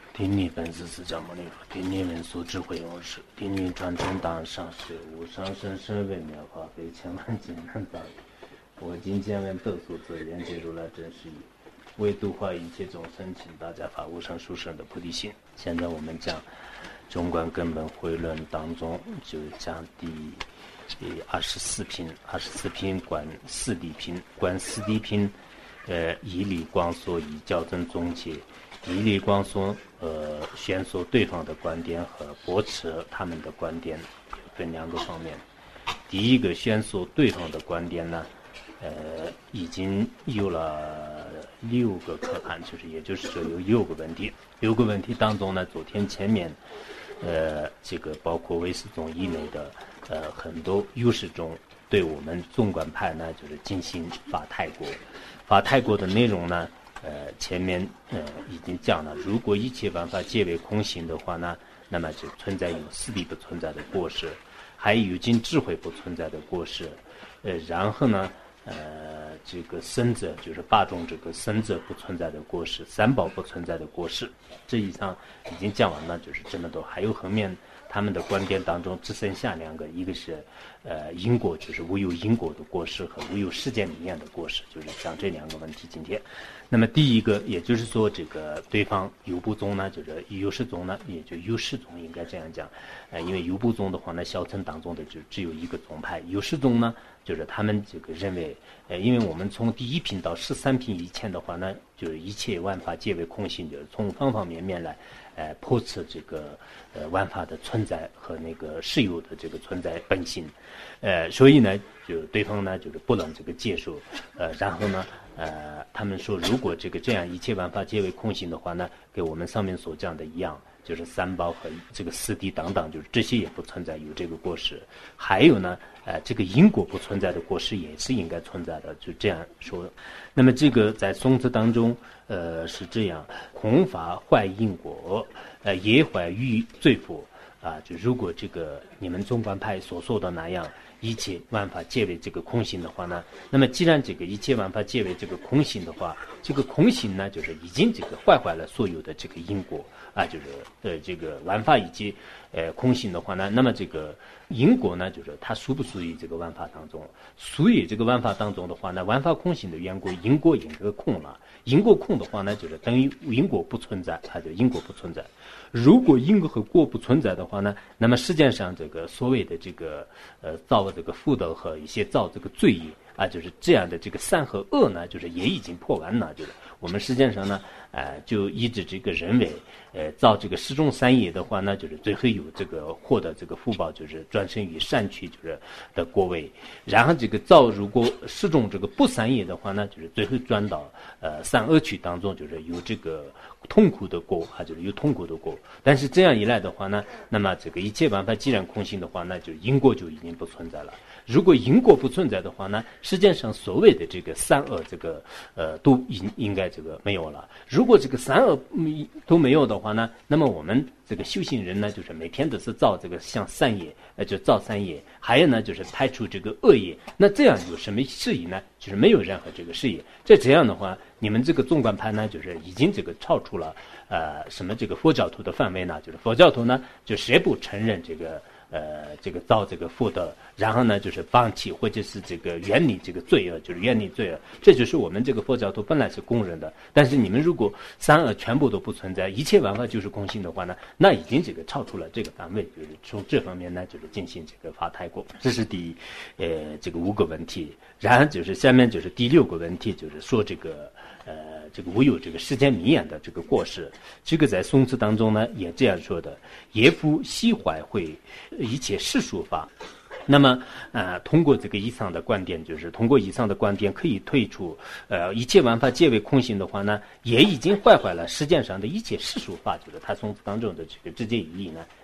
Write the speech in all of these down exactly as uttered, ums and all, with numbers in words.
顶礼本师释迦牟尼佛，顶礼文殊智慧勇士，顶礼传承当上师无上甚深微妙法，非千万劫难遭遇。我今见闻得所则言解如来真实义，为度化一切众生，请大家发无上殊胜的菩提心。现在我们讲中观根本慧论当中，就讲第二十四品，二十四品观四谛品，观四谛品，呃，以理光所以校正总结。以理光所呃宣说对方的观点和驳斥他们的观点，分两个方面。第一个宣说对方的观点呢，呃，已经有了六个可汗，就是也就是说有六个问题。六个问题当中呢，昨天前面，呃，这个包括唯识宗以内的呃很多优势中，对我们纵观派呢，就是进行法泰国，法泰国的内容呢。呃，前面呃已经讲了，如果一切万法皆为空性的话呢，那么就存在有四谛不存在的过失，还有经智慧不存在的过失，呃，然后呢，呃，这个生者就是八种这个生者不存在的过失，三宝不存在的过失，这以上已经讲完了，就是这么多，还有后面他们的观点当中只剩下两个，一个是呃因果，就是无有因果的过失和无有世间里面的过失，就是讲这两个问题。今天，那么第一个，也就是说这个对方有部宗呢，就是有事宗呢，也就有事宗应该这样讲，呃，因为有部宗的话呢，小乘当中的就只有一个宗派，有事宗呢，就是他们这个认为，呃，因为我们从第一品到十三品以前的话呢，就是一切万法皆为空性，就是从方方面面来。呃，驳斥这个呃万法的存在和那个实有的这个存在本性，呃，所以呢，就对方呢就是不能这个接受，呃，然后呢，呃，他们说如果这个这样一切万法皆为空性的话呢，跟我们上面所讲的一样，就是三宝和这个四谛等等，就是这些也不存在有这个过失，还有呢，呃，这个因果不存在的过失也是应该存在的，就这样说。那么这个在宋词当中。呃，是这样，空法坏因果，呃，也坏于罪佛啊。就如果这个你们中观派所说的那样，一切万法皆为这个空性的话呢，那么既然这个一切万法皆为这个空性的话，这个空性呢，就是已经这个坏坏了所有的这个因果啊，就是呃这个万法以及呃空性的话呢，那么这个因果呢，就是它属不属于这个万法当中？属于这个万法当中的话呢，万法空性的缘故，因果应该空了。因果空的话呢，就是等于因果不存在，它就因果不存在。如果因果和果不存在的话呢，那么实际上这个所谓的这个呃造这个福德和一些造这个罪业啊，就是这样的这个善和恶呢，就是也已经破完了。就是我们实际上呢，呃，就一直这个认为，呃，造这个十种善业的话呢，就是最后有这个获得这个福报，就是转生于善趣就是的果位。然后这个造如果十种这个不善业的话呢，就是最后转到呃善恶趣当中，就是有这个痛苦的果，还就是有痛苦的果。但是这样一来的话呢，那么这个一切万法既然空性的话，那就因果就已经不存在了。如果因果不存在的话呢，实际上所谓的这个善恶这个呃都应应该这个没有了。如果这个善恶都没有的话呢，那么我们这个修行人呢，就是每天都是造这个像善业，呃，就造善业，还有呢就是排除这个恶业。那这样有什么事宜呢？就是没有任何这个事业。这这样的话，你们这个纵观派呢，就是已经这个超出了呃什么这个佛教徒的范围呢？就是佛教徒呢，就谁不承认这个。呃，这个造这个福德，然后呢，就是放弃或者是这个远离这个罪恶，就是远离罪恶，这就是我们这个佛教徒本来是公认的。但是你们如果三恶全部都不存在，一切万法就是空性的话呢，那已经这个超出了这个范围，就是从这方面呢，就是进行这个法泰国，这是第呃这个五个问题。然后就是下面就是第六个问题，就是说这个。呃，这个无有这个世间名言的这个过失，这个在宋词当中呢也这样说的：也复悉怀会一切世俗法。那么，呃，通过这个以上的观点，就是通过以上的观点可以推出，呃，一切万法皆为空性的话呢，也已经坏坏了世界上的一切世俗法，就是他宋词当中的这个直接意义呢，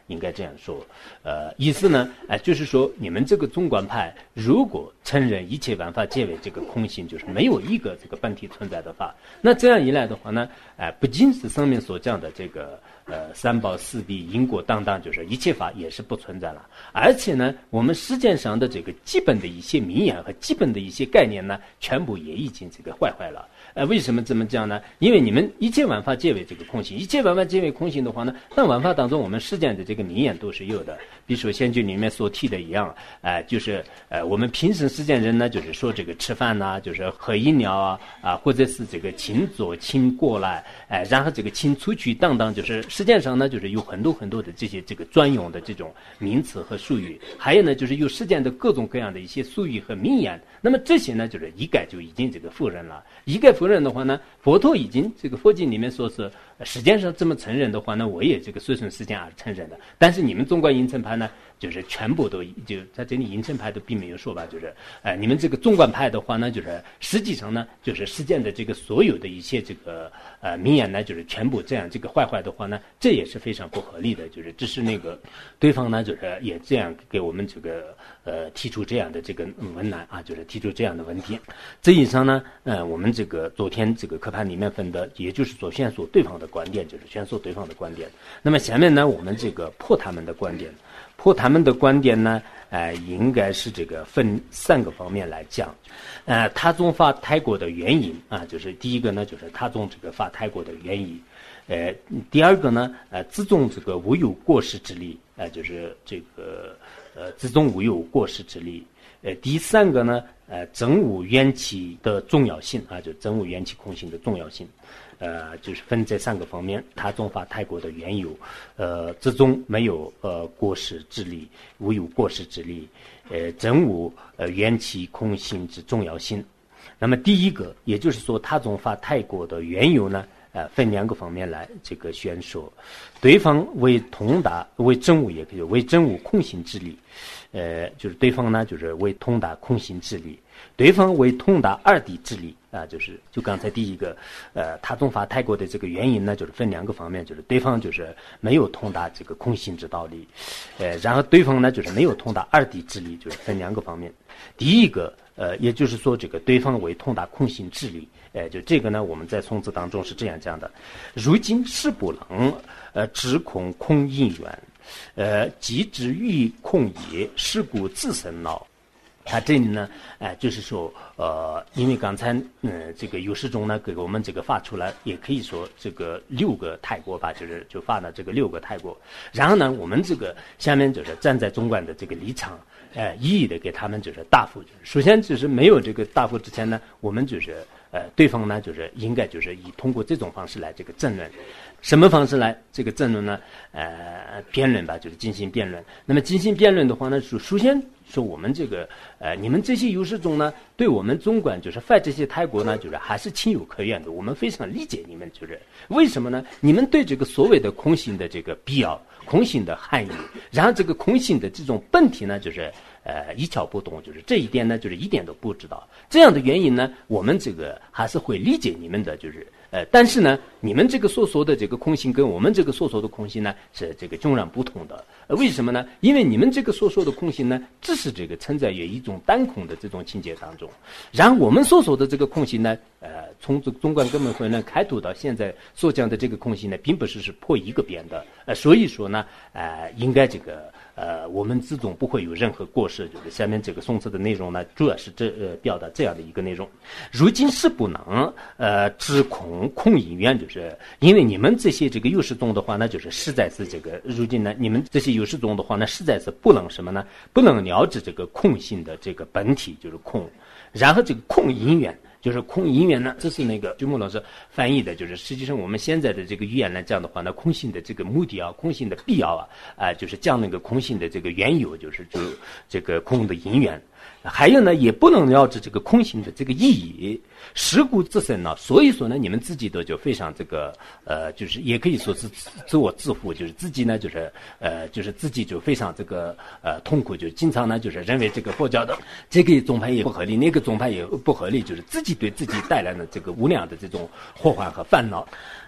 应该这样说，呃，意思呢，哎、呃，就是说你们这个中观派如果承认一切万法皆为这个空性，就是没有一个这个本体存在的法，那这样一来的话呢，哎、呃，不仅是上面所讲的这个呃三宝四谛因果当当，就是一切法也是不存在了，而且呢，我们世界上的这个基本的一些名言和基本的一些概念呢，全部也已经这个坏坏了。呃，为什么这么讲呢？因为你们一切万法皆为这个空性，一切万法皆为空性的话呢，那万法当中我们世间的这个名言都是有的，比如说仙经里面所提的一样，呃，就是呃我们平时世间人呢，就是说这个吃饭呐、啊，就是喝饮料啊啊，或者是这个请左请过来，哎、呃，然后这个请出去等等，就是世界上呢，就是有很多很多的这些这个专用的这种名词和术语，还有呢，就是有世间的各种各样的一些术语和名言，那么这些呢，就是一概就已经这个否认了，一概否认的话呢，佛陀已经这个佛经里面说是时间上这么承认的话呢，我也这个随顺时间而承认的。但是你们中观银城派呢，就是全部都就在这里银城派都并没有说吧，就是呃你们这个中观派的话呢，就是实际上呢，就是实践的这个所有的一些这个呃名言呢，就是全部这样这个坏坏的话呢，这也是非常不合理的。就是只是那个对方呢，就是也这样给我们这个呃提出这样的这个问难啊，就是提出这样的问题。这以上呢，呃我们这个昨天这个课盘里面分的，也就是说宣说对方的观点，就是宣说对方的观点。那么下面呢，我们这个破他们的观点。破他们的观点呢，呃，应该是这个分三个方面来讲。呃，他宗法泰国的原因啊，就是第一个呢，就是他宗这个法泰国的原因。呃，第二个呢，呃，自宗这个无有过失之力，呃，就是这个呃，自宗无有过失之力。呃，第三个呢，呃，真无缘起的重要性啊，就真无缘起空性的重要性。呃，就是分这三个方面，他宗法泰国的缘由，呃，之中没有呃过失之力，无有过失之力，呃，真无呃缘起空性之重要性。那么第一个，也就是说他宗法泰国的缘由呢，呃，分两个方面来这个宣说，对方为通达为真无，也可以为真无空性之力，呃，就是对方呢就是为通达空性之力。对方为通达二谛之力啊，就是就刚才第一个，呃，他宗法泰国的这个原因呢，就是分两个方面，就是对方就是没有通达这个空性之道理，呃，然后对方呢就是没有通达二谛之力，就是分两个方面。第一个，呃，也就是说这个对方为通达空性之力，呃，就这个呢，我们在宋词当中是这样讲的：如今事不能，呃，知空空因缘，呃，即知欲空也，是故自生恼。他这里呢，哎、呃，就是说，呃，因为刚才，嗯，这个有识中呢，给我们这个发出来，也可以说这个六个泰国吧，就是就发了这个六个泰国。然后呢，我们这个下面就是站在中观的这个立场，哎、呃，一一的给他们就是答复。就是首先就是没有这个答复之前呢，我们就是呃，对方呢就是应该就是以通过这种方式来这个争论。什么方式来这个争论呢？呃，辩论吧，就是进行辩论。那么进行辩论的话呢，首首先说我们这个呃，你们这些有识中呢，对我们中观就是反这些泰国呢，就是还是情有可原的。我们非常理解你们，就是为什么呢？你们对这个所谓的空性的这个必要、空性的含义，然后这个空性的这种本体呢，就是呃一窍不通，就是这一点呢，就是一点都不知道。这样的原因呢，我们这个还是会理解你们的，就是。呃，但是呢，你们这个所说的这个空性跟我们这个所说的空性呢，是这个迥然不同的。呃，为什么呢？因为你们这个所说的空性呢，只是这个存在于一种单空的这种境界当中，然后我们所说的这个空性呢，呃，从这中观根本会呢开拓到现在所讲的这个空性呢，并不是是破一个边的。呃，所以说呢，呃，应该这个。呃，我们之中不会有任何过失，就是下面这个宋词的内容呢，主要是这呃表达这样的一个内容。如今是不能呃知空空因缘，就是因为你们这些这个有识宗的话呢，就是实在是这个如今呢，你们这些有识宗的话呢，实在是不能什么呢？不能了知这个空性的这个本体，就是空，然后这个空因缘。就是空因缘呢，这是那个君木老师翻译的，就是实际上我们现在的这个语言来讲的话呢，空性的这个目的啊，空性的必要啊，啊、呃，就是讲那个空性的这个缘由，就是就这个空的因缘。还有呢，也不能了知这个空性的这个意义，是故自身呢。所以说呢，你们自己都就非常这个呃，就是也可以说是自我自负，就是自己呢，就是呃，就是自己就非常这个呃痛苦，就经常呢，就是认为这个佛教的这个宗派也不合理，那个宗派也不合理，就是自己对自己带来的这个无量的这种祸患和烦恼。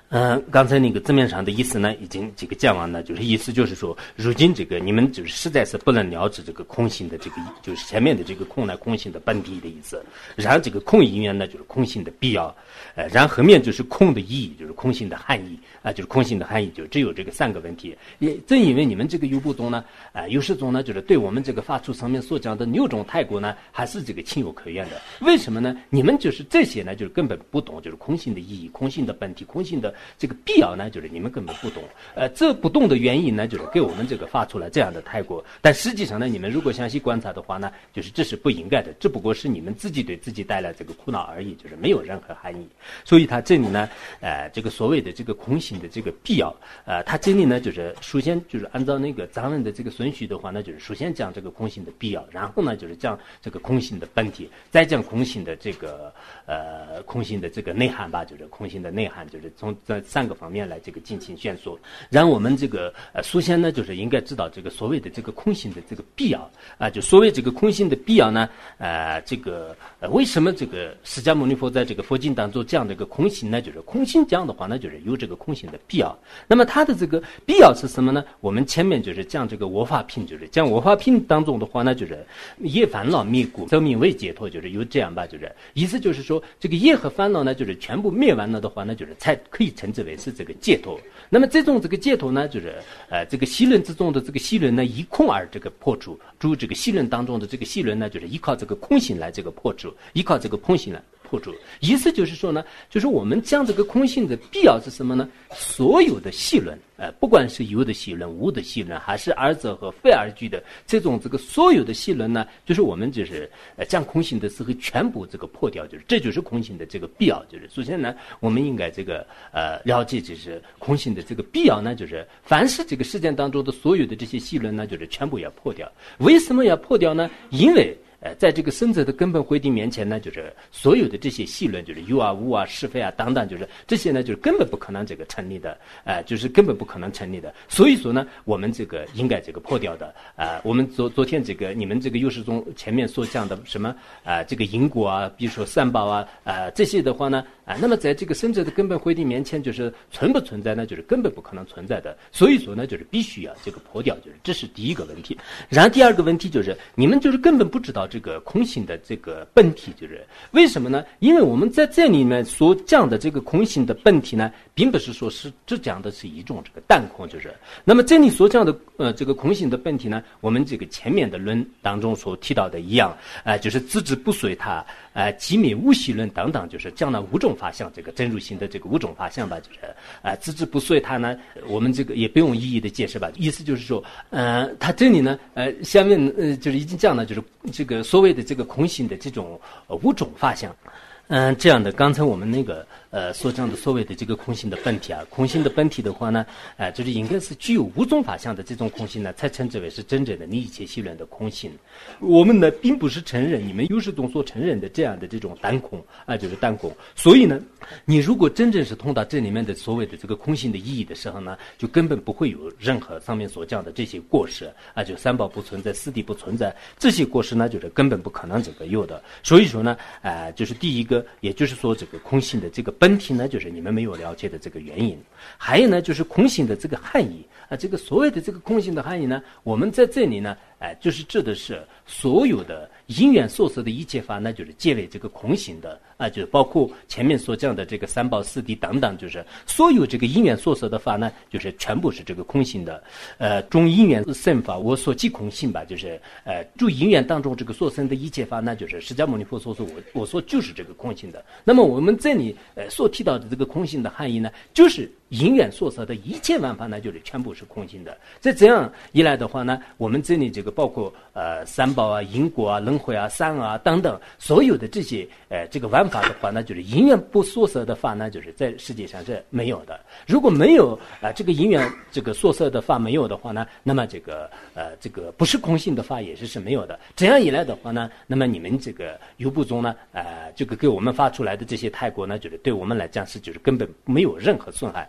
嗯、呃，刚才那个字面上的意思呢，已经这个讲完了，就是意思就是说，如今这个你们就是实在是不能了知这个空性的这个，就是前面的这个空呢，空性的本体的意思，然后这个空因缘呢，就是空性的必要，呃，然后后面就是空的意义，就是空性的含义啊、呃，就是空性的含义，就只有这个三个问题。也正因为你们这个有部宗呢，啊、呃，有时宗呢，就是对我们这个发出上面所讲的六种态国呢，还是这个情有可原的。为什么呢？你们就是这些呢，就是根本不懂，就是空性的意义、空性的本体、空性的这个必要呢，就是你们根本不懂。呃，这不懂的原因呢，就是给我们这个发出了这样的态国。但实际上呢，你们如果详细观察的话呢，就是这是不应该的，只不过是你们自己对自己带来这个苦恼而已，就是没有任何含义。所以他这里呢，呃，这个所谓的这个空性的这个必要，呃，他这里呢，就是首先就是按照那个藏文的这个顺序的话呢，就是首先讲这个空性的必要，然后呢就是讲这个空性的本体，再讲空性的这个呃空性的这个内涵吧，就是空性的内涵，就是从这三个方面来这个进行宣说。然后我们这个呃首先呢，就是应该知道这个所谓的这个空性的这个必要啊、呃，就所谓这个空性的必要呢，呃，这个呃为什么这个释迦牟尼佛在这个佛经当中讲这个空性呢？就是空性讲的话呢，就是有这个空性的必要。那么它的这个必要是什么呢？我们前面就是讲这个我法品，就是讲我法品当中的话呢，就是业烦恼灭故，生命为解脱，就是有这样吧，就是意思就是说，这个业和烦恼呢，就是全部灭完了的话呢，就是才可以称之为是这个解脱。那么这种这个解脱呢，就是呃这个细轮之中的这个细轮呢，依空而这个破除，诸这个细轮当中的这个细轮呢，就是依靠这个空性来这个破除，依靠这个空性来破除。意思就是说呢，就是我们讲这个空性的必要是什么呢？所有的细轮，呃，不管是有的细轮、无的细轮，还是二者和非二句的这种这个所有的细轮呢，就是我们就是呃讲空性的时候全部这个破掉，就是这就是空性的这个必要。就是首先呢，我们应该这个呃了解，就是空性的这个必要呢，就是凡是这个事件当中的所有的这些细轮呢，就是全部要破掉。为什么要破掉呢？因为呃，在这个生者的根本慧定面前呢，就是所有的这些细论，就是有啊、无啊、是非啊等等，就是这些呢，就是根本不可能这个成立的，呃，就是根本不可能成立的。所以说呢，我们这个应该这个破掉的。呃，我们昨昨天这个你们这个幼师中前面所讲的什么啊、呃，这个因果啊，比如说三宝啊，啊、呃、这些的话呢，啊、呃，那么在这个生者的根本慧定面前，就是存不存在呢？就是根本不可能存在的。所以说呢，就是必须要这个破掉，就是这是第一个问题。然后第二个问题就是你们就是根本不知道这个空性的这个本体，就是为什么呢？因为我们在这里面所讲的这个空性的本体呢，并不是说是只讲的是一种这个单空，就是那么这里所讲的呃这个空性的本体呢，我们这个前面的论当中所提到的一样，呃就是自知不随他，呃即灭无系论等等，就是讲了五种法相，这个真如性的这个五种法相吧，就是呃自知不随他呢，我们这个也不用一一的解释吧，意思就是说，呃他这里呢，呃下面呃就是已经讲了，就是这个所谓的这个空性的这种呃五种法相。嗯，这样的，刚才我们那个呃所讲的所谓的这个空性的本体啊，空性的本体的话呢，呃，就是应该是具有五种法相的这种空性呢，才称之为是真正的一切系论的空性。我们呢，并不是承认你们有识宗所承认的这样的这种单空啊、呃，就是单空。所以呢，你如果真正是通达这里面的所谓的这个空性的意义的时候呢，就根本不会有任何上面所讲的这些过失啊、呃，就三宝不存在，四谛不存在，这些过失呢，就是根本不可能这个有的。所以说呢，呃，就是第一个。也就是说，这个空性的这个本体呢，就是你们没有了解的这个原因。还有呢，就是空性的这个含义啊，这个所谓的这个空性的含义呢，我们在这里呢，哎、呃，就是指的是所有的因缘所设的一切法呢，就是皆为这个空性的啊，就是包括前面所讲的这个三宝四谛等等，就是所有这个因缘所设的法呢，就是全部是这个空性的。呃，中因缘生法，我所即空性吧，就是呃，诸因缘当中这个所生的一切法呢，就是释迦牟尼佛所说，我我说就是这个空性的。那么我们这里呃所提到的这个空性的含义呢，就是因缘所设的一切万法呢，就是全部是空性的。在这样一来的话呢，我们这里这个包括呃三宝啊、因果啊、轮回啊、善啊等等，所有的这些呃这个万法的话呢，就是因缘不所设的法呢，就是在世界上是没有的。如果没有啊、呃、这个因缘这个所设的法没有的话呢，那么这个呃这个不是空性的法也是是没有的。这样一来的话呢，那么你们这个有部宗呢，呃这个给我们发出来的这些泰国呢，就是对我们来讲是就是根本没有任何损害。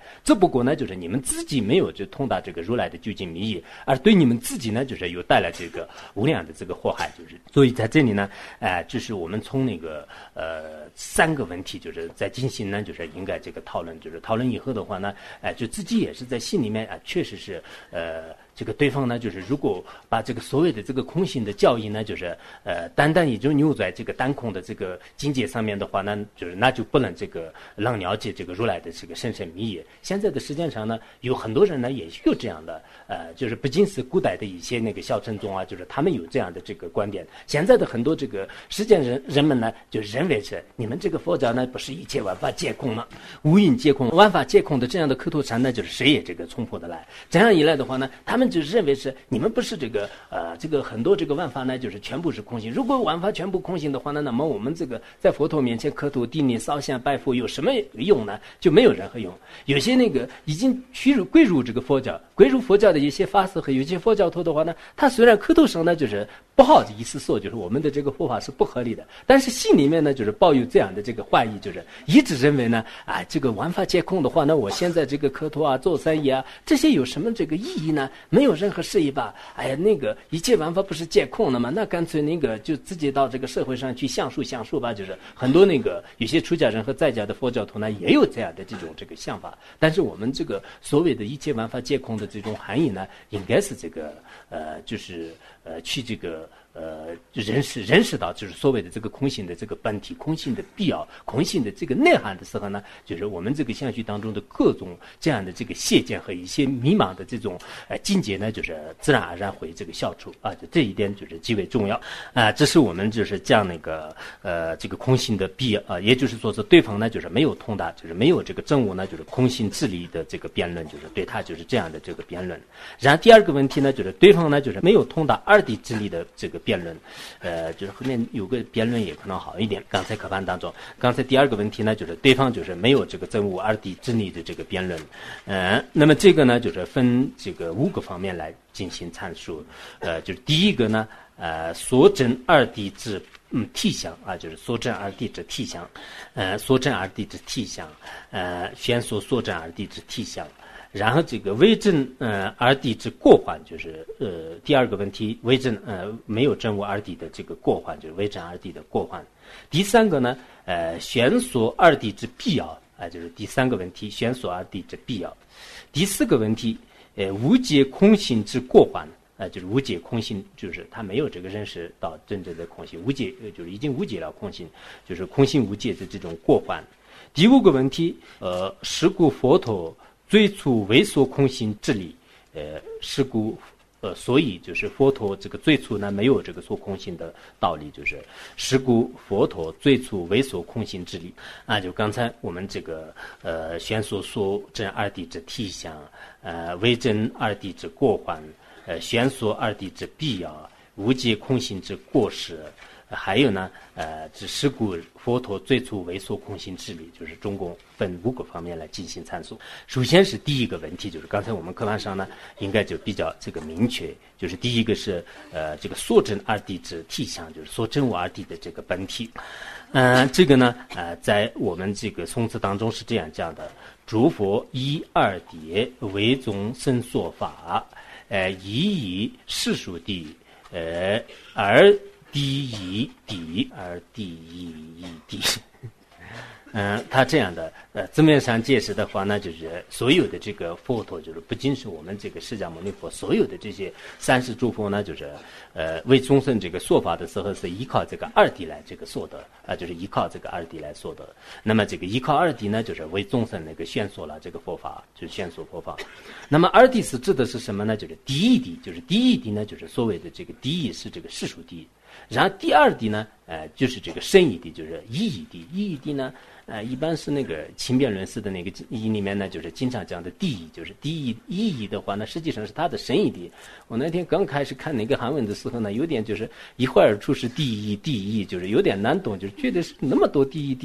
只不过呢，就是你们自己没有就通达这个如来的究竟密意，而对你们自己呢，就是有带来这个无量的这个祸害，就是所以在这里呢，呃，就是我们从那个呃三个问题，就是在进行呢，就是应该这个讨论，就是讨论以后的话呢，哎、呃，就自己也是在心里面啊、呃，确实是呃。这个对方呢，就是如果把这个所谓的这个空性的教义呢，就是呃，单单也就扭在这个单空的这个境界上面的话呢，就是那就不能这个让了解这个如来的这个深深密意。现在的时间上呢，有很多人呢也有这样的，呃，就是不仅是古代的一些那个小乘宗啊，就是他们有这样的这个观点。现在的很多这个实践人人们呢，就认为是你们这个佛教呢，不是一切万法皆空吗？无因皆空，万法皆空的这样的口头禅呢，就是谁也这个冲破得来。这样一来的话呢，他们就是认为是你们不是这个呃这个很多这个万法呢，就是全部是空性。如果万法全部空性的话呢，那么我们这个在佛陀面前磕头顶礼烧香拜佛有什么用呢？就没有任何用。有些那个已经趋入归入这个佛教，归入佛教的一些法师和有些佛教徒的话呢，他虽然口头上呢就是不好意思说，就是我们的这个佛法是不合理的，但是心里面呢就是抱有这样的这个怀疑，就是一直认为呢，啊这个万法皆空的话呢，我现在这个磕头啊做三业啊这些有什么这个意义呢？没有任何事意吧？哎呀，那个一切万法不是皆空的吗？那干脆那个就自己到这个社会上去享受享受吧。就是很多那个有些出家人和在家的佛教徒呢，也有这样的这种这个想法。但是我们这个所谓的一切万法皆空的这种含义呢，应该是这个呃，就是呃去这个。呃，认识认识到就是所谓的这个空性的这个本体、空性的必要、空性的这个内涵的时候呢，就是我们这个相续当中的各种这样的这个谢见和一些迷茫的这种呃境界呢，就是自然而然会这个消除啊，就这一点就是极为重要啊。这是我们就是讲那个呃这个空性的必要啊，也就是说是对方呢就是没有通达，就是没有这个证悟呢，就是空性智理的这个辩论，就是对他就是这样的这个辩论。然后第二个问题呢，就是对方呢就是没有通达二谛之理的这个辩论，呃，就是后面有个辩论也可能好一点。刚才课盘当中，刚才第二个问题呢，就是对方就是没有这个证悟二谛之理的这个辩论，呃，那么这个呢，就是分这个五个方面来进行阐述，呃，就是第一个呢，呃，所证二谛之嗯谛象啊，就是所证二谛之谛象，呃，所证二谛之谛象，呃，宣说所证二谛之谛象。然后这个为证呃二谛之过患，就是呃第二个问题，为证呃没有证悟二谛的这个过患，就是为证二谛的过患。第三个呢，呃宣说二谛之必要啊、呃，就是第三个问题，宣说二谛之必要。第四个问题，呃无解空性之过患。呃，就是无解空性，就是他没有这个认识到真正的空性，无解就是已经无解了空性，就是空性无解的这种过患。第五个问题，呃，是故佛陀最初为所空性之理，呃，是故，呃，所以就是佛陀这个最初呢没有这个所空性的道理，就是是故佛陀最初为所空性之理啊，就刚才我们这个呃宣说所证二谛之谛象，呃，为证二谛之过患，呃，宣说二谛之必要，无解空性之过失。还有呢，呃，只是故佛陀最初为所空性之理，就是中共分五个方面来进行阐述。首先是第一个问题，就是刚才我们课堂上呢，应该就比较这个明确，就是第一个是呃这个所证二谛之谛象，就是所证悟二谛的这个本体。嗯、呃，这个呢，呃，在我们这个宋词当中是这样讲的：诸佛依二谛为众生说法，呃，一以世俗谛，呃，而第一谛，而第一义谛。嗯，他这样的呃字面上解释的话呢，就是所有的这个佛陀，就是不仅是我们这个释迦牟尼佛，所有的这些三世诸佛呢，就是呃为众生这个说法的时候，是依靠这个二谛来这个说的啊、呃，就是依靠这个二谛来说的。那么这个依靠二谛呢，就是为众生那个宣说了这个佛法，就是宣说佛法。那么二谛是指的是什么呢？就是第一谛，就是第一谛呢，就是所谓的这个第一是这个世俗谛。然后第二谛呢，呃，就是这个深义谛，就是意义谛。意义谛呢，呃，一般是那个轻辩论式的那个意义里面呢，就是经常讲的谛义，就是第一意义的话呢，实际上是它的深义谛。我那天刚开始看那个韩文的时候呢，有点就是一会儿出是第一谛义，就是有点难懂，就是觉得是那么多第一谛。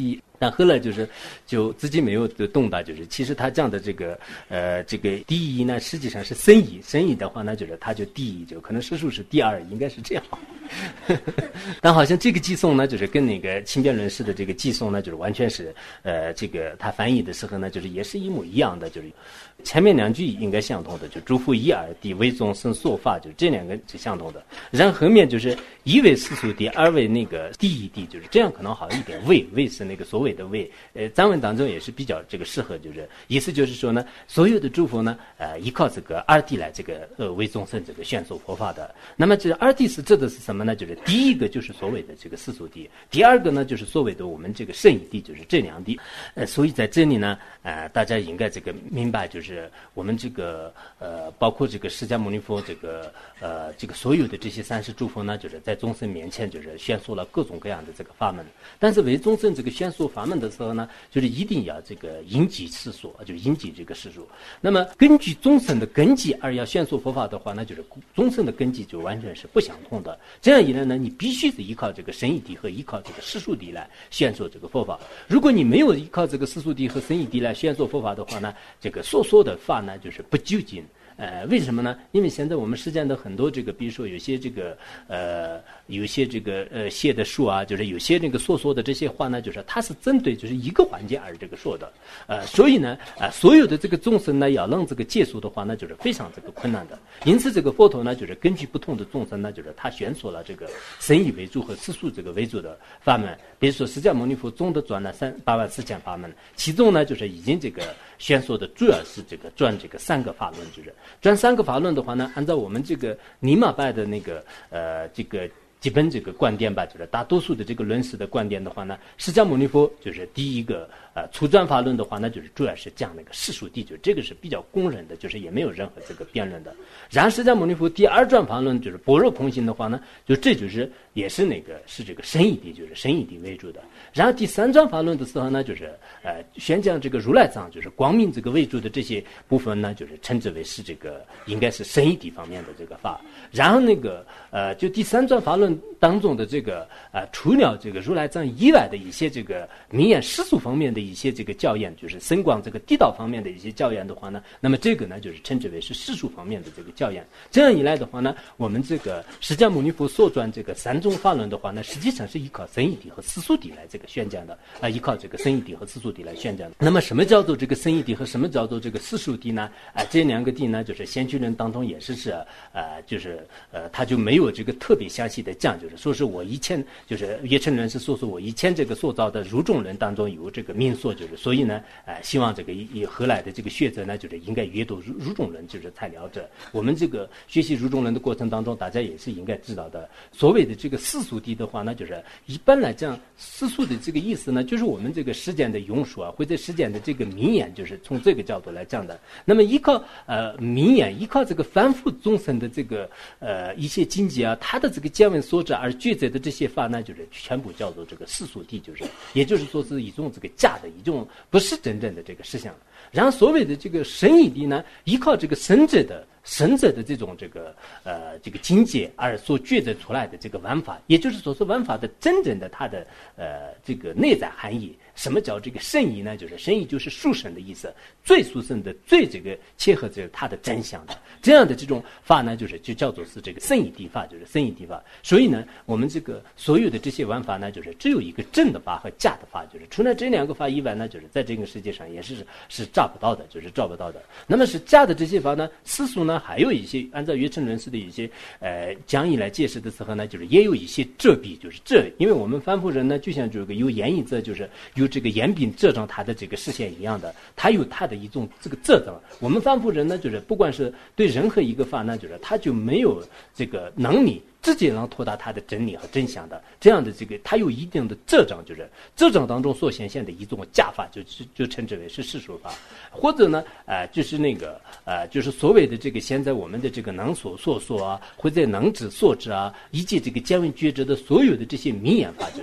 但后来就是就自己没有动的，就是其实他这样的这个呃这个第一呢，实际上是生意，生意的话呢，就是他就第一，就可能实数是第二，应该是这样。但好像这个寄送呢，就是跟那个轻辩论式的这个寄送呢，就是完全是呃这个他翻译的时候呢，就是也是一模一样的，就是前面两句应该相同的，就诸父一二弟为宗生说法，就这两个是相同的。然后后面就是一为世俗弟，二为那个第一弟，就是这样可能好一点。为为是那个所谓的为，呃，藏文当中也是比较这个适合，就是意思就是说呢，所有的诸佛呢，呃，依靠这个二谛来这个呃为众生这个宣说佛法的。那么这二谛是指的是什么呢？就是第一个就是所谓的这个世俗谛，第二个呢就是所谓的我们这个圣义谛，就是这两谛。呃，所以在这里呢，呃，大家应该这个明白，就是我们这个呃，包括这个释迦牟尼佛这个呃这个所有的这些三世诸佛呢，就是在众生面前就是宣说了各种各样的这个法门。但是为众生这个宣说法门的时候呢，就是一定要这个因机世说，就因机这个世说。那么根据众生的根基而要宣说佛法的话，那就是众生的根基就完全是不相同的。这样一来呢，你必须是依靠这个神义谛和依靠这个世俗谛来宣说这个佛法。如果你没有依靠这个世俗谛和神义谛来宣说佛法的话呢，这个所说的法呢就是不究竟。呃，为什么呢？因为现在我们实践的很多这个，比如说有些这个呃，有些这个呃写的书啊，就是有些那个所说的这些话呢，就是它是针对就是一个环节而这个说的，呃，所以呢，啊、呃，所有的这个众生呢，要让这个接受的话呢，就是非常这个困难的。因此，这个佛陀呢，就是根据不同的众生呢，就是他宣说了这个神义为主和世俗这个为主的法门。比如说，释迦牟尼佛总的转了三八万四千法门，其中呢，就是已经这个宣说的主要是这个转这个三个法论，就是。转三个法论的话呢，按照我们这个尼玛拜的那个呃这个基本这个观点吧，就是大多数的这个论师的观点的话呢，释迦牟尼佛就是第一个呃初转法论的话呢，就是主要是讲那个世俗谛，就这个是比较公认的，就是也没有任何这个辩论的。然后释迦牟尼佛第二转法论就是般若空性的话呢，就这就是也是那个是这个神义谛，就是神义谛为主的。然后第三转法论的时候呢，就是呃宣讲这个如来藏，就是光明这个为主的这些部分呢，就是称之为是这个应该是神义谛方面的这个法。然后那个呃就第三转法论当中的这个呃除了这个如来藏以外的一些这个名言世俗方面的一些这个教言，就是深广这个地道方面的一些教言的话呢，那么这个呢就是称之为是世俗方面的这个教言。这样一来的话呢，我们这个释迦牟尼佛所转这个三种法论的话呢，实际上是依靠神义谛和世俗谛来这个宣讲的啊、呃，依靠这个神义谛和世俗谛来宣讲的。那么什么叫做这个神义谛和什么叫做这个世俗谛呢？啊、呃，这两个谛呢，就是先驱论当中也是是呃，就是呃，他就没有这个特别详细的讲，就是说是我以前就是叶成论是说是我以前这个塑造的如众论当中有这个明说，就是所以呢，呃，希望这个以后来的这个学者呢，就是应该阅读如如众论，就是才了解。我们这个学习如众论的过程当中，大家也是应该知道的。所谓的这个世俗谛的话呢，就是一般来讲，世俗的这个意思呢，就是我们这个实践的庸俗啊，或者实践的这个名言，就是从这个角度来讲的。那么依靠呃名言，依靠这个反复众生的这个呃一些境界啊，他的这个见闻所致而抉择的这些法呢，就是全部叫做这个世俗谛，就是也就是说是一种这个假的一种不是真正的这个实相。然后所谓的这个神义谛呢，依靠这个神者的神者的这种这个呃这个境界而所抉择出来的这个玩法，也就是说是玩法的真正的它的呃这个内在含义。什么叫这个圣义呢？就是圣义就是殊胜的意思，最殊胜的，最这个切合着它的真相的这样的这种法呢，就是就叫做是这个圣义谛法，就是圣义谛法。所以呢，我们这个所有的这些玩法呢，就是只有一个正的法和假的法，就是除了这两个法以外呢，就是在这个世界上也是是找不到的，就是找不到的。那么是假的这些法呢，世俗呢还有一些按照月称论师的一些呃讲义来解释的时候呢，就是也有一些遮蔽，就是这，因为我们凡夫人呢，就像这个有言义者，就是有这个言柄遮障他的这个视线一样的，他有他的一种这个遮障。我们凡夫人呢，就是不管是对任何一个法呢，就是他就没有这个能力直接能到达他的真理和真相的，这样的这个他有一定的遮障，就是遮障当中所显现的一种假法，就就称之为是世俗法，或者呢，呃，就是那个呃，就是所谓的这个现在我们的这个能所所说啊，或者能知所知啊，以及这个见闻觉知的所有的这些名言法，就是在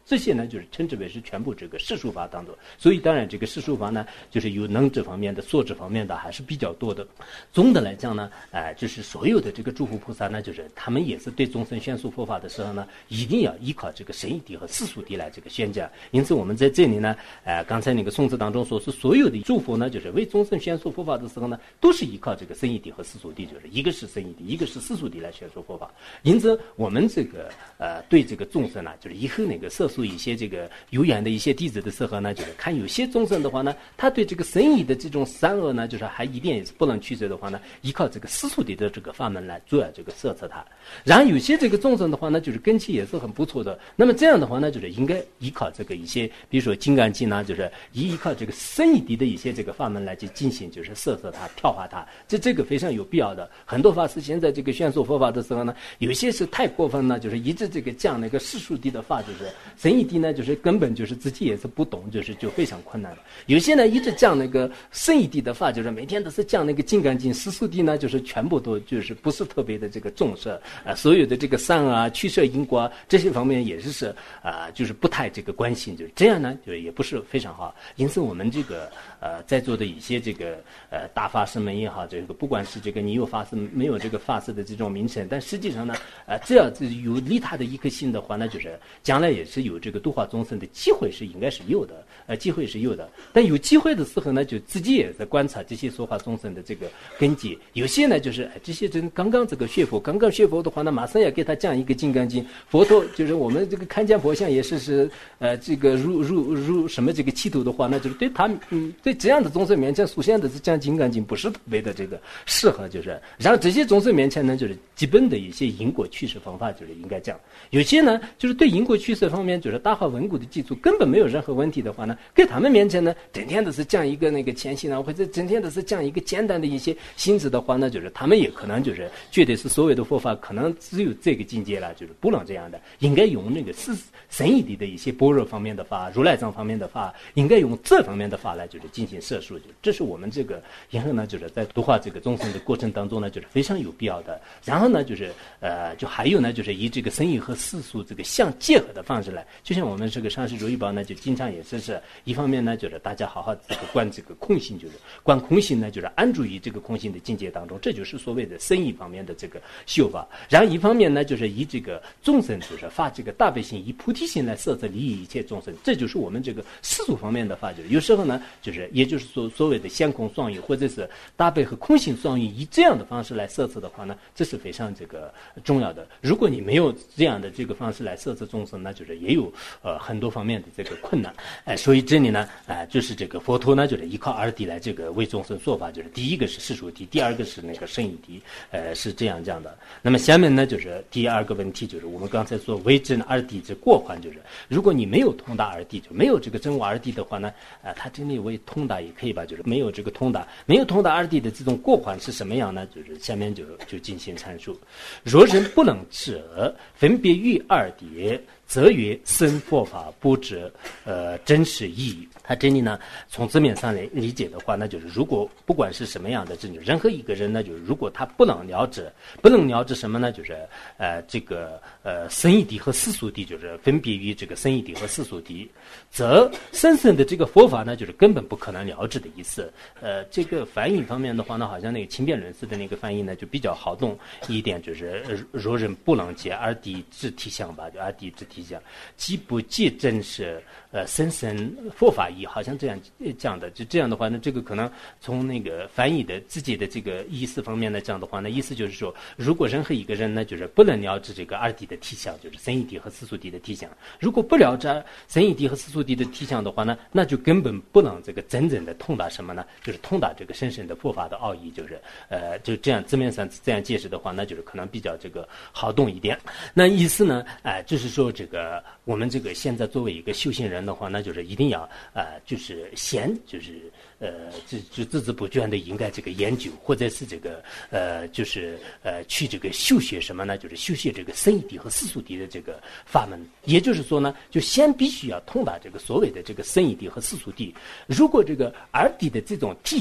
这些呢就是称之为是全部这个世俗法当中。所以当然这个世俗法呢，就是有能这方面的、所知方面的还是比较多的。总的来讲呢，呃，就是所有的这个诸佛菩萨呢，就是他们也是对众生宣说佛法的时候呢，一定要依靠这个神义谛和世俗谛来这个宣讲。因此我们在这里呢，呃，刚才那个颂词当中说是所有的诸佛呢，就是为众生宣说佛法的时候呢，都是依靠这个神义谛和世俗谛，就是一个是神义谛，一个是世俗谛来宣说佛法。因此我们这个呃对这个众生呢，就是以后那个摄受一些这个有缘的一些弟子的时候呢，就是看有些众生的话呢，他对这个神义的这种善恶呢，就是还一点也是不能取舍的话呢，依靠这个世俗谛的这个法门来主要这个摄持他。然后有些这个众生的话呢，就是根基也是很不错的，那么这样的话呢，就是应该依靠这个一些，比如说金刚经呢，就是依靠这个神义谛的一些这个法门来去进行，就是摄持它、调化它，这这个非常有必要的。很多法师现在这个宣说佛法的时候呢，有些是太过分了，就是一直这个讲那个世俗谛的法，就是神义谛呢，就是根本就是自己也是不懂，就是就非常困难了。有些呢一直讲那个神义谛的法，就是每天都是讲那个金刚经，世俗谛呢就是全部都就是不是特别的这个重视啊、呃，所有的这个善啊、取舍因果啊这些方面也是是啊、呃，就是不太这个关心，就是这样呢，就也不是非常好。因此我们这个呃在座的一些这个呃大法师们也好，这个不管是这个你有法师没有这个法师的这种名称，但实际上呢，呃只要是有利他的一颗心的话，那就是将来也是有这个度化众生的机会是应该是有的，呃机会是有的。但有机会的时候呢，就自己也在观察这些说话众生的这个根基。有些呢就是、哎、这些人刚刚这个学佛，刚刚学佛的话呢，马上要给他讲一个金刚经。佛陀就是我们这个看见佛像也是是呃这个入入入什么这个气度的话，那就是对他嗯对这样的众生面前出现的是讲金刚经不是特别的这个适合，就是然后这些众生面前呢，就是基本的一些因果趋势方法就是应该讲。有些呢就是对因果趋势方面就是大好稳固的基础根本没有任何问题的话呢，给他们面前呢整天都是讲一个那个前行啊，或者整天都是讲一个简单的一些心智的话呢，就是他们也可能就是觉得是所谓的佛法可能只有这个境界了，就是不能这样的，应该用那个是神义谛的一些般若方面的法、如来藏方面的法，应该用这方面的法来就是进行摄受，就这是我们这个以后呢就是在度化这个众生的过程当中呢，就是非常有必要的。然后呢就是呃就还有呢就是以这个神义和世俗这个相结合的方式来，就像我们这个上师如意宝呢，就经常也是是一方面呢就是大家好好这个观这个空性，就是观空性呢就是安住于这个空性的境界当中，这就是所谓的神义方面的这个修法。然后一方面呢就是以这个众生就是发这个大悲心，以菩提心来摄持利益一切众生，这就是我们这个世俗方面的法。就是有时候呢就是也就是说所谓的相空双运，或者是大悲和空性双运，以这样的方式来摄持的话呢，这是非常这个重要的。如果你没有这样的这个方式来摄持众生，那就是也有呃很多方面的这个困难。哎，所以这里呢哎、呃、就是这个佛陀呢就是依靠二谛来这个为众生说法，就是第一个是世俗谛，第二个是那个神义谛，呃是这样这样的。那么下面呢就是第二个问题，就是我们刚才说为真二谛之过患，就是如果你没有通达二谛，就没有这个真我二谛的话呢，啊、呃，他这里为通达也可以吧，就是没有这个通达，没有通达二谛的这种过患是什么样呢？就是下面就就进行阐述。若人不能者，分别于二谛，则曰生佛法不知呃真实意义。他这里呢从字面上来理解的话，那就是如果不管是什么样的真理，任何一个人呢，就是如果他不能了知，不能了知什么呢？就是呃这个呃神义谛和世俗谛，就是分别于这个神义谛和世俗谛，则深深的这个佛法呢，就是根本不可能了知的意思。呃，这个翻译方面的话呢，好像那个轻便论师的那个翻译呢就比较好懂一点，就是若人不能解二谛之体相吧，就二谛之体相，即不即真是呃深深佛法义，好像这样讲的。就这样的话呢，这个可能从那个翻译的自己的这个意思方面来讲的话呢，意思就是说，如果任何一个人呢，就是不能了知这个二谛的体相，就是神义谛和世俗谛的体相，如果不了知神义谛和世俗谛的体相的话呢，那就根本不能这个真正的通达什么呢？就是通达这个深深的佛法的奥义，就是呃就这样字面上这样解释的话，那就是可能比较这个好懂一点。那意思呢，哎、呃，就是说这个我们这个现在作为一个修行人的话，那就是一定要呃，就是先就是呃，就就孜孜不倦的应该这个研究，或者是这个呃，就是呃去这个修学什么呢？就是修学这个神义谛和世俗谛的这个法门。也就是说呢，就先必须要通达这个所谓的这个神义谛和世俗谛。如果这个二谛的这种体相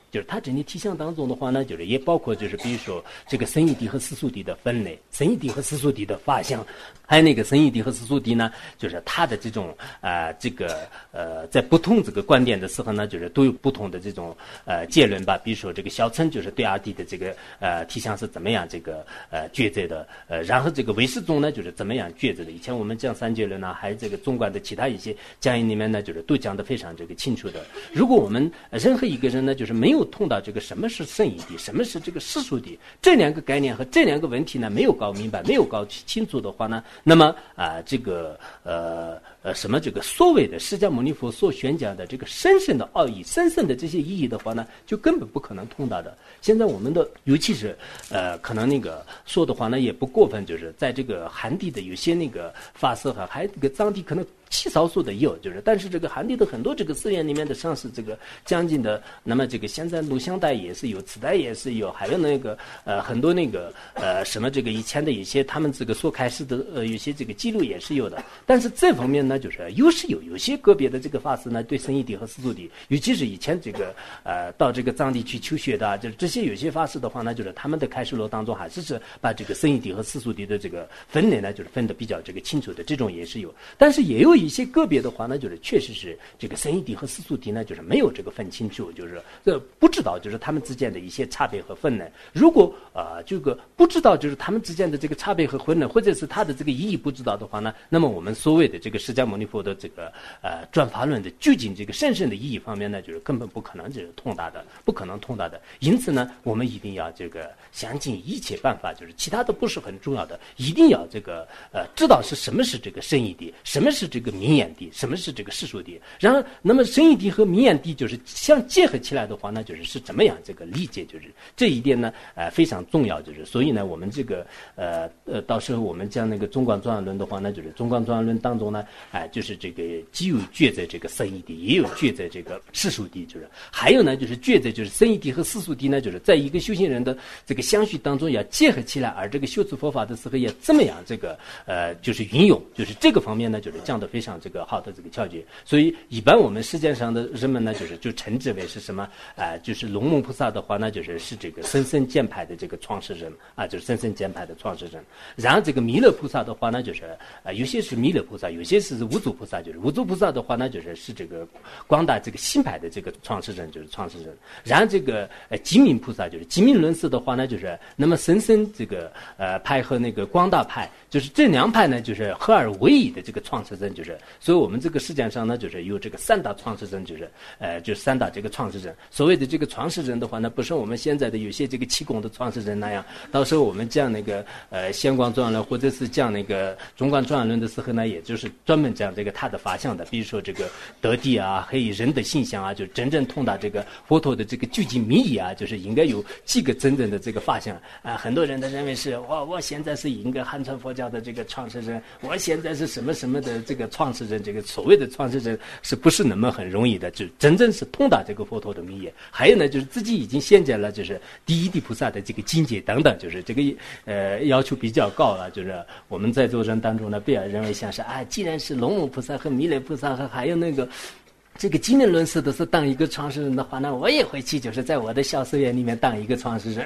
就是它整体体相当中的话呢，就是也包括就是比如说这个生意地和世俗地的分类，生意地和世俗地的发相，还有那个生意地和世俗地呢，就是它的这种呃这个呃在不同这个观点的时候呢，就是都有不同的这种呃结论吧。比如说这个小乘就是对二谛的这个呃体相是怎么样这个呃抉择的，呃然后这个唯识宗呢就是怎么样抉择的。以前我们讲三结论呢，还有这个中观的其他一些讲义里面呢，就是都讲得非常这个清楚的。如果我们任何一个人呢，就是没有通到这个什么是圣义谛，什么是这个世俗谛这两个概念和这两个问题呢，没有搞明白，没有搞清楚的话呢，那么啊、呃、这个呃呃什么这个所谓的释迦牟尼佛所宣讲的这个深深的奥义、深深的这些意义的话呢，就根本不可能通达的。现在我们的尤其是呃可能那个说的话呢也不过分，就是在这个韩地的有些那个法师哈，还有这个藏地可能极少数的也有，就是但是这个韩地的很多这个寺院里面的上师这个将近的，那么这个现在录像带也是有，磁带也是有，还有那个呃很多那个呃什么这个以前的一些他们这个所开示的呃有些这个记录也是有的。但是这方面呢，就是有是有有些个别的这个法师呢，对生义谛和世俗谛，尤其是以前这个呃到这个藏地去求学的，就是这些有些法师的话呢，就是他们的开示录当中还是是把这个生义谛和世俗谛的这个分类呢，就是分得比较这个清楚的，这种也是有。但是也有一些个别的话呢，就是确实是这个生义谛和世俗谛呢，就是没有这个分清楚，就是这不知道就是他们之间的一些差别和分类。如果呃这个不知道就是他们之间的这个差别和分类，或者是他的这个意义不知道的话呢，那么我们所谓的这个释迦牟尼佛的这个呃转法论的究竟这个深深的意义方面呢，就是根本不可能就是通达的，不可能通达的。因此呢，我们一定要这个想尽一切办法，就是其他都不是很重要的，一定要这个呃知道是什么是这个生义谛，什么是这个名言谛，什么是这个世俗谛。然后那么生义谛和名言谛就是相结合起来的话呢，就是是怎么样这个理解，就是这一点呢呃非常重要。就是所以呢，我们这个呃呃到时候我们讲那个中观庄严论的话呢，就是中观庄严论当中呢哎、呃、就是这个既有抉择这个生义谛，也有抉择这个世俗谛，就是还有呢就是抉择就是生义谛和世俗谛呢，就是在一个修行人的这个相续当中要结合起来，而这个修持佛法的时候也这么样这个呃就是运用，就是这个方面呢就是讲得非常这个好的这个窍诀。所以一般我们世界上的人们呢，就是就称之为是什么啊、呃？就是龙蒙菩萨的话呢，就是是这个僧僧剑派的这个创始人啊，就是僧僧剑派的创始人。然后这个弥勒菩萨的话呢，就是啊、呃、有些是弥勒菩萨，有些是无祖菩萨，就是无祖菩萨的话呢，就是是这个广大这个新派的这个创始人，就是创始人。然后这个呃极明菩萨就是极明论师的话呢，就是那么僧僧这个呃派和那个广大派，就是这两派呢，就是合而为一的这个创始人，就是所以我们这个世界上呢，就是有这个三大创始人，就是呃就是三大这个创始人。所谓的这个创始人的话呢，不是我们现在的有些这个气功的创始人那样，到时候我们讲那个呃显光庄严论或者是讲那个中观庄严论的时候呢，也就是专门讲这个他的法相的，比如说这个得地啊，还有人的性相啊，就真正通达这个佛陀的这个究竟密意啊，就是应该有几个真正的这个法相啊、呃。很多人都认为是我我现在是一个汉传佛教的这个创始人，我现在是什么什么的这个创始人，这个所谓的创始人是不是那么很容易的？就真正是通达这个佛陀的密意。还有呢，就是自己已经现见了，就是第一地菩萨的这个境界等等，就是这个呃要求比较高了。就是我们在座人当中呢，不要认为像是啊，既然是龙母菩萨和弥勒菩萨和还有那个。这个极明论师都是当一个创始人的话，那我也会去，就是在我的小寺院里面当一个创始人。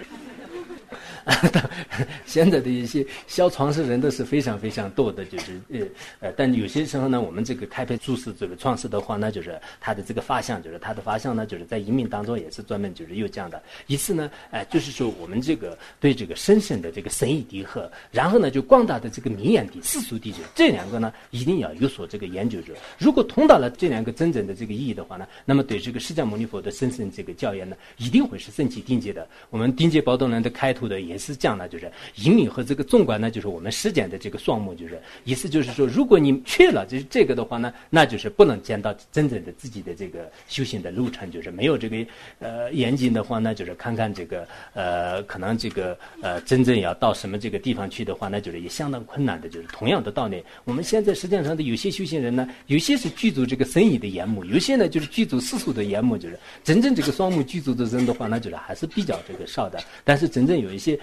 现在的一些小创始人都是非常非常多的，就是呃呃，但有些时候呢，我们这个开派注释这个创始的话呢，就是他的这个法相，就是他的法相呢，就是在移民当中也是专门就是有这样的意思呢，哎、呃，就是说我们这个对这个深深的这个深义谛和，然后呢就广大的这个名言谛、世俗谛，这两个呢一定要有所这个研究者。如果通达了这两个真正的这个意义的话呢，那么对这个释迦牟尼佛的深深这个教言呢，一定会是升起定阶的。我们定阶宝动论的开头的也是这样的，就是隐秘和这个纵观呢，就是我们实践的这个双目，就是意思就是说，如果你缺了就是这个的话呢，那就是不能见到真正的自己的这个修行的路程，就是没有这个呃严谨的话呢，就是看看这个呃可能这个呃真正要到什么这个地方去的话呢，就是也相当困难的。就是同样的道理，我们现在实际上的有些修行人呢，有些是具足这个深义的眼目，有些呢就是具足世俗的眼目，就是真正这个双目具足的人的话呢，就是还是比较这个少的。但是真正有一些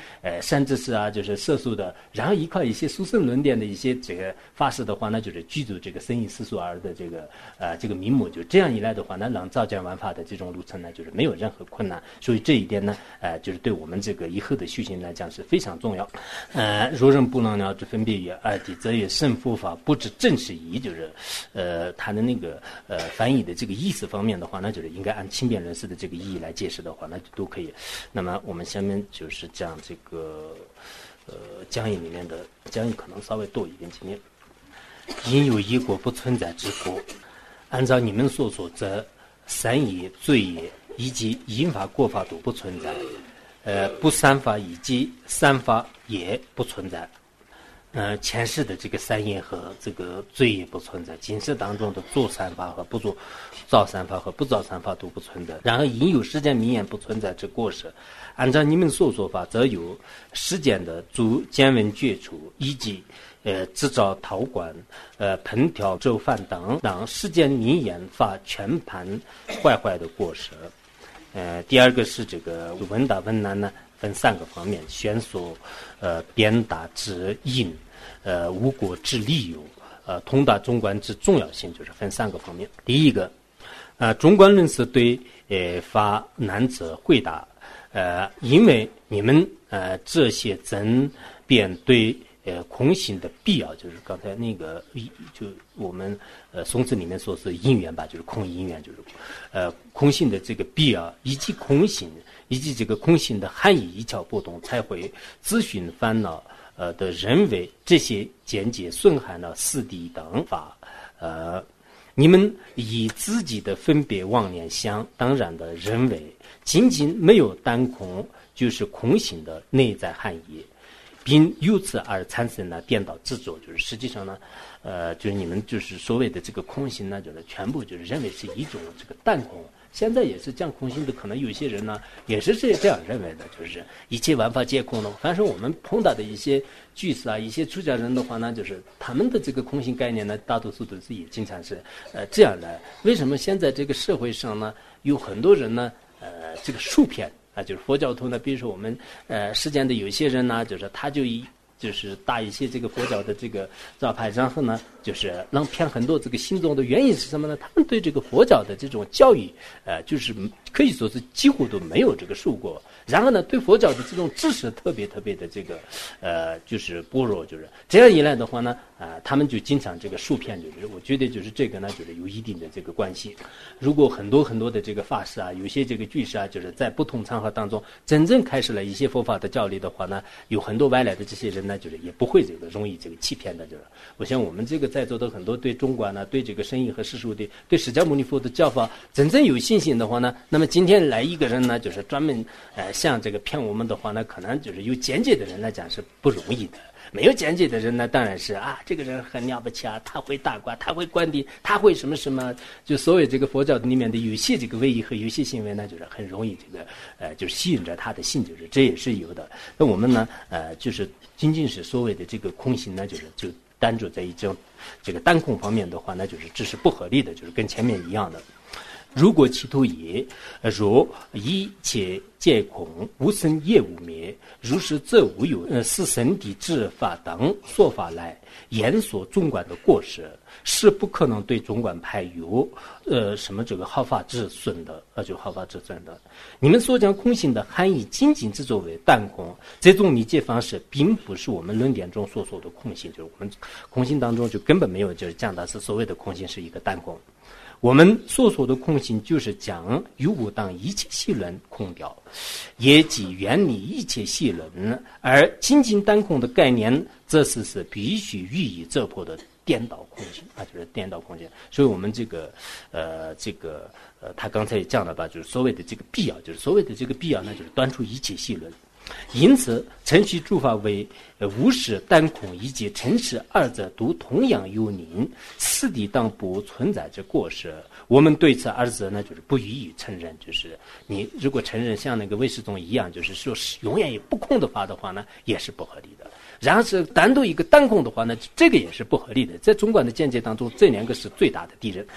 呃甚至是啊就是色素的，然后依靠一些殊胜论点的一些这个发誓的话，那就是具足这个生以世俗而的这个呃这个名目，就这样一来的话，那让造见玩法的这种路程呢，就是没有任何困难。所以这一点呢，呃，就是对我们这个以后的修行来讲是非常重要。呃，若人不能了之分别于二谛，则也胜佛法不知正是义，就是呃他的那个呃翻译的这个意思方面的话，那就是应该按轻便人士的这个意义来解释的话，那就都可以。那么我们下面就是讲这个呃讲义里面的讲义可能稍微多一点，今天因有一果不存在之果，按照你们所说，则三业、罪业以及因法、果法都不存在，呃，不三法以及三法也不存在。呃，前世的这个三业和这个罪业不存在，今世当中的做三法和不做造三法和不造三法都不存在。然后因有世间名言不存在之过失，按照你们所说法，则有世间的诸见闻觉处以及呃制造陶罐、呃烹调粥饭等让世间名言法全盘坏坏的过失。呃，第二个是这个问答问难呢，分三个方面：宣说、呃辩答之因、呃无果之理由、呃通达中观之重要性，就是分三个方面。第一个，呃中观论是对呃发难者回答，呃因为你们呃这些争辩对呃空性的必要，就是刚才那个就我们呃宋词里面说是因缘吧，就是空因缘，就是呃空性的这个必要以及空性以及这个空性的含义一窍不通，才会自寻烦恼呃的认为这些见解损害了四谛等法。呃你们以自己的分别妄念想当然的认为仅仅没有单空就是空性的内在含义，并由此而产生了颠倒执着，就是实际上呢，呃，就是你们就是所谓的这个空性呢，就是全部就是认为是一种这个淡空。现在也是讲空性的，可能有些人呢也是这这样认为的，就是一切万法皆空的。反正我们碰到的一些居士啊，一些出家人的话呢，就是他们的这个空性概念呢，大多数都是也经常是呃这样的。为什么现在这个社会上呢，有很多人呢，呃，这个受骗？啊，就是佛教徒呢，比如说我们呃世间的有些人呢，就是他就一就是打一些这个佛教的这个招牌，然后呢，就是让骗很多这个信众的原因是什么呢？他们对这个佛教的这种教育，呃，就是可以说是几乎都没有这个受过。然后呢，对佛教的这种知识特别特别的这个，呃，就是薄弱，就是这样一来的话呢，啊、呃，他们就经常这个受骗，就是我觉得就是这个呢，就是有一定的这个关系。如果很多很多的这个法师啊，有些这个居士啊，就是在不同场合当中真正开始了一些佛法的教理的话呢，有很多外来的这些人呢，就是也不会这个容易这个欺骗的，就是我想我们这个在座的很多对中观呢，对这个深义和世俗的，对释迦牟尼佛的教法真正有信心的话呢，那么今天来一个人呢，就是专门呃像这个骗我们的话呢，可能就是有见解的人来讲是不容易的。没有见解的人呢，当然是啊，这个人很了不起啊，他会大观，他会观地，他会什么什么，就所谓这个佛教里面的有些这个位移和有些行为呢，就是很容易这个呃，就是吸引着他的心，就是这也是有的。那我们呢，呃，就是仅仅是所谓的这个空性呢，就是就单着在一种这个单空方面的话，那就是这是不合理的，就是跟前面一样的。如果其图也，若一切皆空，无生也无灭，如是则无有呃是身体之法等说法来言说中观的过失，是不可能对中观派有呃什么这个好法之损的，呃就好法之损的。你们所讲空性的含义仅仅之作为单空，这种理解方式并不是我们论点中所说的空性，就是我们空性当中就根本没有就是讲的是所谓的空性是一个单空。我们所说的空性，就是将有无当一切系论空掉，也即远离一切系论，而仅仅单空的概念，这是是必须予以折破的颠倒空性啊，就是颠倒空性。所以我们这个呃这个呃，他刚才也讲了吧，就是所谓的这个必要，就是所谓的这个必要呢，就是断除一切系论。因此称其诸法为无实单空以及尘实二者都同样有宁，此地当不存在之过失。我们对此二者呢，就是不予以承认。就是你如果承认像那个唯识宗一样，就是说永远也不空的法的话呢，也是不合理的。然后是单独一个单空的话呢，这个也是不合理的。在中观的见解当中，这两个是最大的敌人。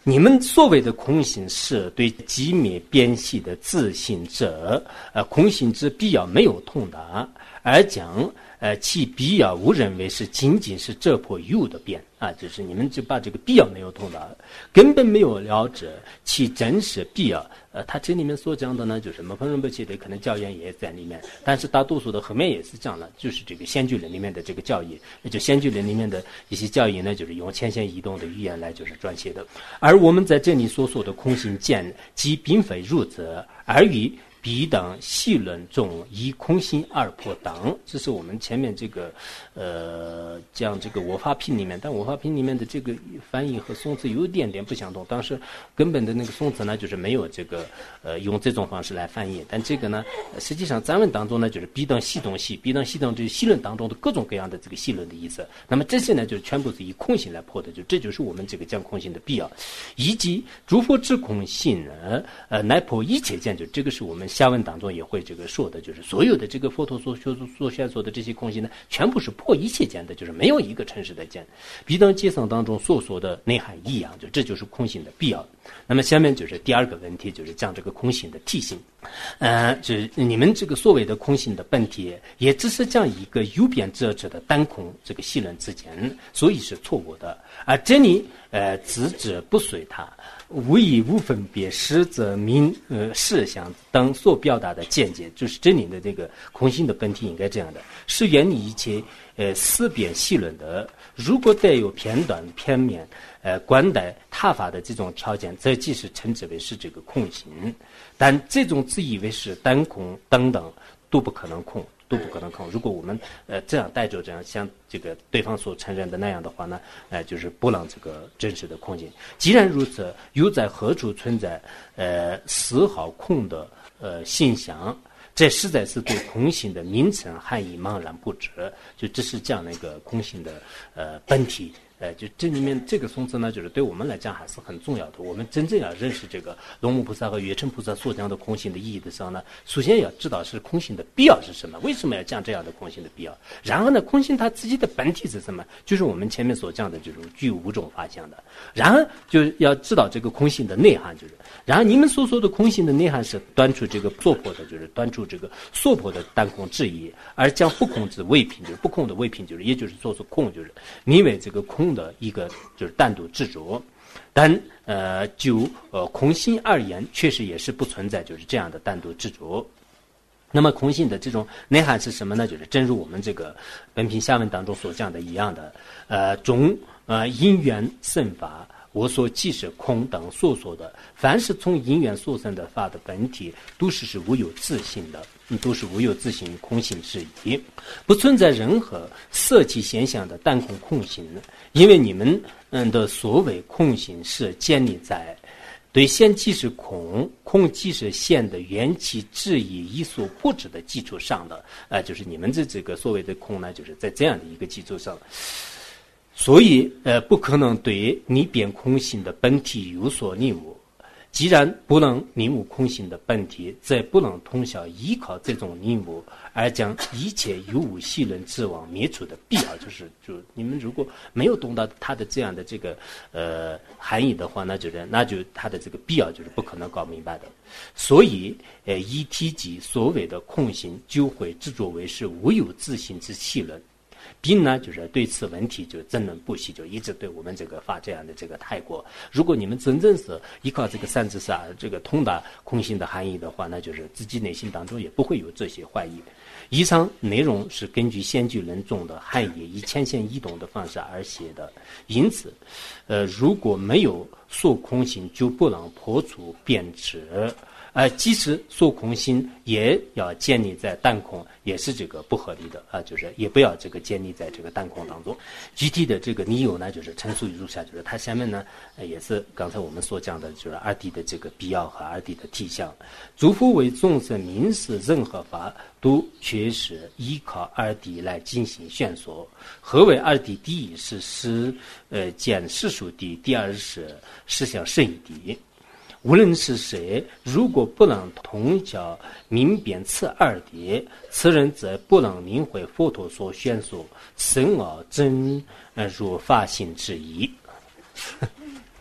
你们所谓的空性是对寂灭边系的自性者，呃，空性之必要没有通达，而讲呃其必要误认为是仅仅是这破有的变啊，就是你们就把这个必要没有通达，根本没有了知其真实必要。呃，他这里面所讲的呢，就是摩诃仁波切的可能教言也在里面，但是大多数的后面也是讲了，就是这个仙居论里面的这个教义，就仙居论里面的一些教义呢，就是用牵线移动的语言来就是撰写的。而我们在这里所说的空性见，即并非如此，而于彼等细论中以空性而破等，这是我们前面这个呃讲这个我法品里面，但我法品里面的这个翻译和宋词有一点点不相同，当时根本的那个宋词呢就是没有这个呃用这种方式来翻译，但这个呢实际上咱们当中呢就是彼等系统系彼等系统这细论当中的各种各样的这个细论的意思，那么这些呢就是全部是以空性来破的，就这就是我们这个讲空性的必要，以及诸佛之空性呢呃乃破一切见，就这个是我们下文当中也会这个说的，就是所有的这个佛陀所所所宣说的这些空性呢，全部是破一切见的，就是没有一个真实的见。彼等阶层当中所说的内涵一样，就这就是空性的必要。那么下面就是第二个问题，就是讲这个空性的体性。呃，就是你们这个所谓的空性的本体，也只是讲一个有变者者的单空这个细论之间，所以是错误的。而这里呃只指不随它。无以无分别实则名呃事项等所表达的见解，就是这里的这个空性的本体应该这样的，是远离一切呃思辨细论的。如果带有片段片面呃观待他法的这种条件，则即是称之为是这个空性，但这种自以为是单空等等都不可能空。都不可能空。如果我们呃这样带着这样像这个对方所承认的那样的话呢，呃就是不能这个真实的空性。既然如此，又在何处存在呃丝毫空的呃现象？这实在是对空性的名称含义茫然不知。就这是这样的一个空性的呃本体。呃，就这里面这个宋词呢，就是对我们来讲还是很重要的。我们真正要认识这个龙母菩萨和月称菩萨所讲的空性的意义的时候呢，首先要知道是空性的必要是什么，为什么要讲这样的空性的必要。然后呢，空性它自己的本体是什么，就是我们前面所讲的这种具五种法相的。然后就要知道这个空性的内涵，就是，然后你们所说的空性的内涵是端出这个所破的，就是端出这个所破的单空质疑，而将不空之为品，就是不空的为品，就是也就是说是空，就是名为这个空的一个就是单独执着，但呃就呃空性而言，确实也是不存在就是这样的单独执着。那么空性的这种内涵是什么呢？就是正如我们这个本品下文当中所讲的一样的，呃中呃因缘生法，我所即是空等所说的，凡是从因缘所生的法的本体，都是是无有自性的。都是无有自性空性之一，不存在任何色气现象的单空空性，因为你们嗯的所谓空性是建立在对现即是空，空即是现的缘起质疑一所不知的基础上的，呃，就是你们的这个所谓的空呢，就是在这样的一个基础上，所以呃不可能对你变空性的本体有所领悟。既然不能领悟空性的本体，则不能通晓依靠这种领悟而将一切有无细论之往灭除的必要。就是就你们如果没有懂到它的这样的这个呃含义的话，那就是那就它的这个必要就是不可能搞明白的。所以呃以提及所谓的空性，就会执着为是无有自性之细论。并呢，就是对此问题就争论不息，就一直对我们这个发这样的这个泰国，如果你们真正是依靠这个三智萨这个通达空性的含义的话，那就是自己内心当中也不会有这些怀疑。以上内容是根据先据论中的含义以牵线移动的方式而写的，因此，呃，如果没有所空性，就不能破除辩斥。呃，即使说空性也要建立在单空，也是这个不合理的啊、呃，就是也不要这个建立在这个单空当中。具体的这个理由呢，就是陈述如下，就是它下面呢、呃、也是刚才我们所讲的，就是二谛的这个必要和二谛的体相。诸佛为众生明示任何法，都确实依靠二谛来进行宣说。何为二谛？第一是实呃见世俗谛，第二是实相圣义谛。无论是谁，如果不能通晓明辨此二谛，此人则不能领会佛陀所宣说深奥真呃如法性之意。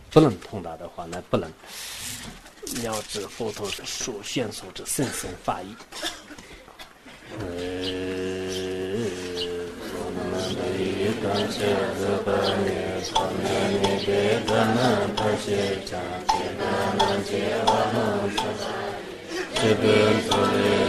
不能通达的话，那不能了知佛陀所宣说之甚深法义。呃，这个